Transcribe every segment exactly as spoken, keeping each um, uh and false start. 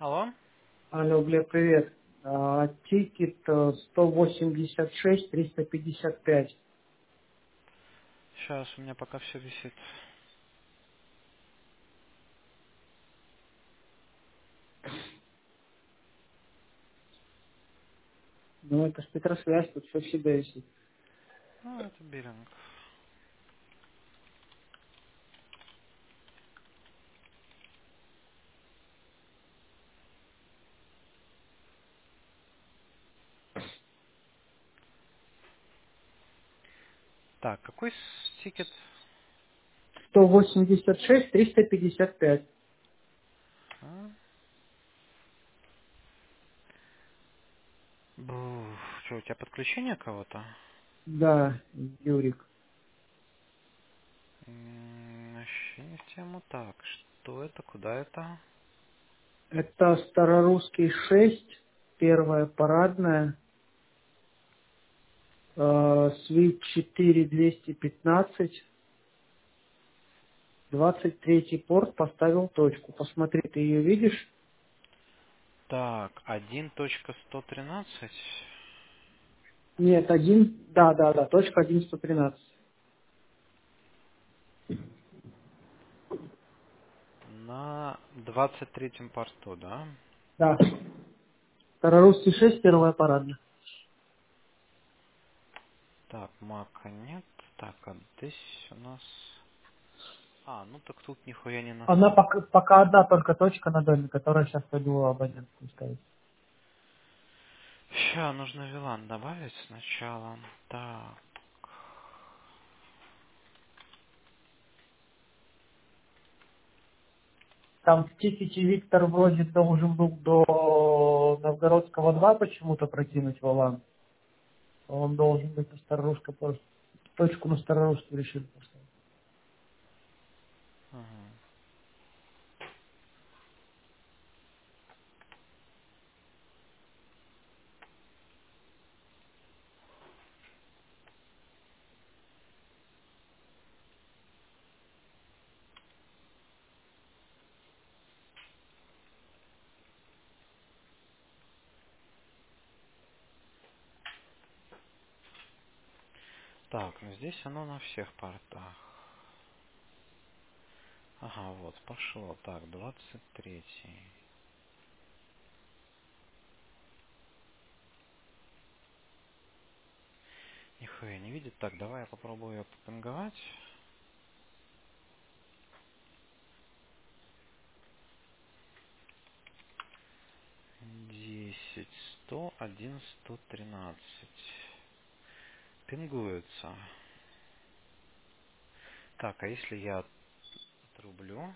Алло? Алло, Глеб, привет. А, Тикет э, сто восемьдесят шесть триста пятьдесят пять. Сейчас у меня пока все висит. Ну, это спектросвязь, тут все всегда висит. Ну, это биллинг. Так, какой с- тикет? сто восемьдесят шесть триста пятьдесят пять. А? Буф, что, у тебя подключение кого-то? Да, Юрик. М, Вообще не в тему. Так, что это, куда это? Это Старорусский шесть, первая парадная, э, Свит четыре двести пятнадцать, двадцать третий порт, поставил точку. Посмотри, ты ее видишь? Так, один точка сто тринадцать Нет, один, да, да, да, точка один сто тринадцать. на двадцать третьем порту, да? Да. Старорусский шесть, первая парадная. Так, мака нет. Так, а здесь у нас... А, ну так тут нихуя не на... Она пока, пока одна только точка на доме, которая сейчас пойду абонентскую ставить. Ща, нужно вилан добавить сначала. Так. Там в тикете Виктор вроде должен был до Новгородского два почему-то прокинуть валан. Он должен быть на Старорусской просто. Точку на Старорусскую решил поставить. Ага. Так, ну здесь оно на всех портах. Ага, вот, пошло. Так, двадцать третий. Нихуя не видит. Так, давай я попробую ее попинговать. Десять, сто, один, сто тринадцать. Пингуется. Так, а если я отрублю?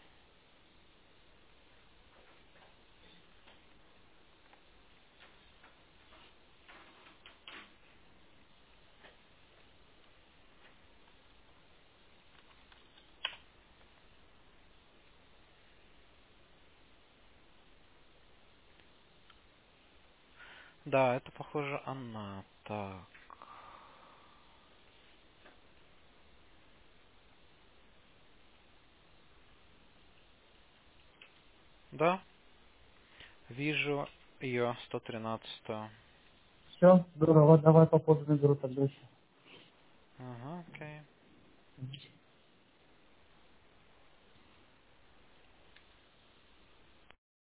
Да, это похоже она. Так. Да, вижу ее сто тринадцать. Все, здорово, давай по поводу наберу тогда еще. Ага, окей.